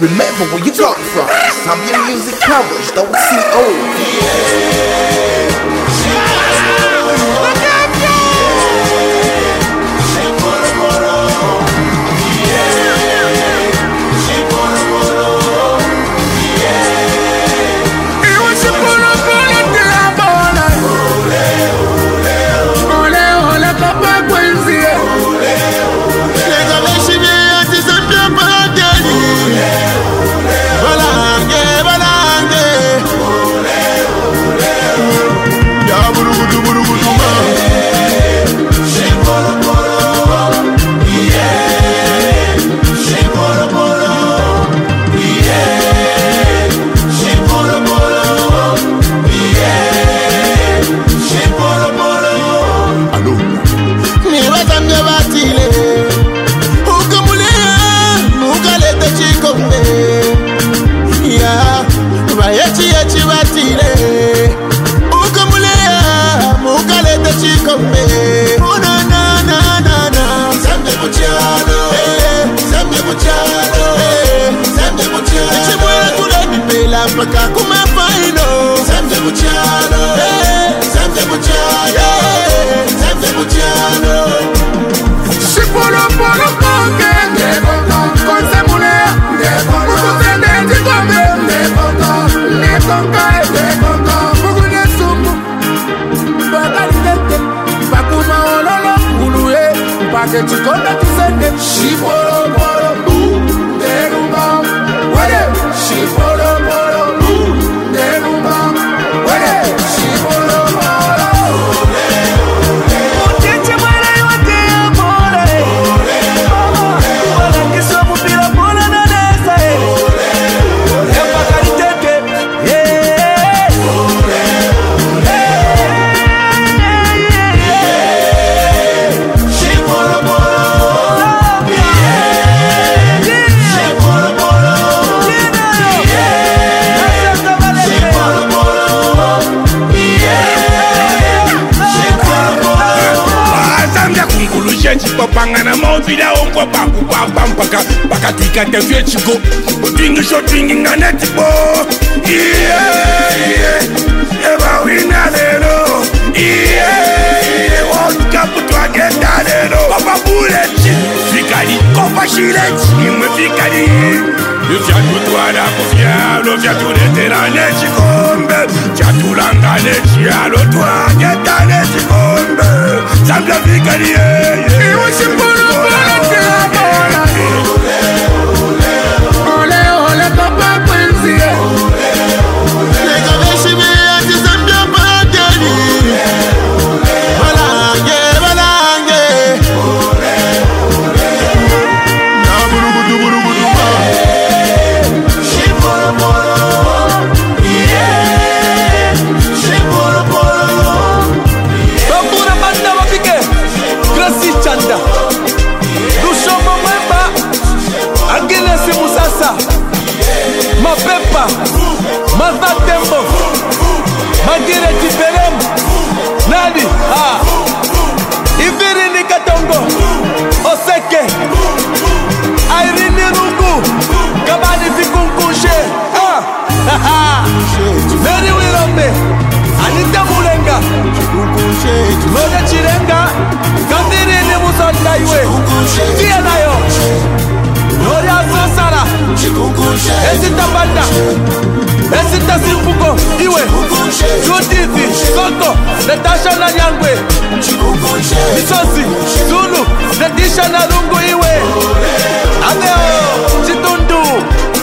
Remember where you got from. Zambia Music Powers, don't see old. Paka kuma faino Zambe Buciano Zambe Buciano Zambe Buciano Shipolo polo konge Konse mulea Mukutende jigome Nekonka Mukune sumu Bakari tete Bakuma ololo Ulue Bake chikonda tusende Shipolo polo Derumba Wade Shipolo polo Pangana movida onko papu pampaka pakatwika tevye chiko Dingi shotingi nganetipo Eba wina lero World Cup twagenda lero Papa bulechi Fikari kopa shilechi Imwe fikari Lufya tutwara kufya Lufya tuletera nechikombe Chatulanga nechialo twagenda nechikombe Zambia fikari Mapepa, Mazatembo, Magire Tiperem, Nadi, Ivirini Katongo, Oseke, Irene Rungu, Kabani Fikunkushe, Meri Wirombe, Anita Mulenga, Mode Chirenga, Kandirini Musonda Iwe, Tianayo, Gloria Sosara, Esita Banda, Esita Simpuko, Iwe, Zudizi, Soko, Natasha Nanyangwe, Misosi, Zulu, Natisha Narungu Iwe, Adeo, Chitundu,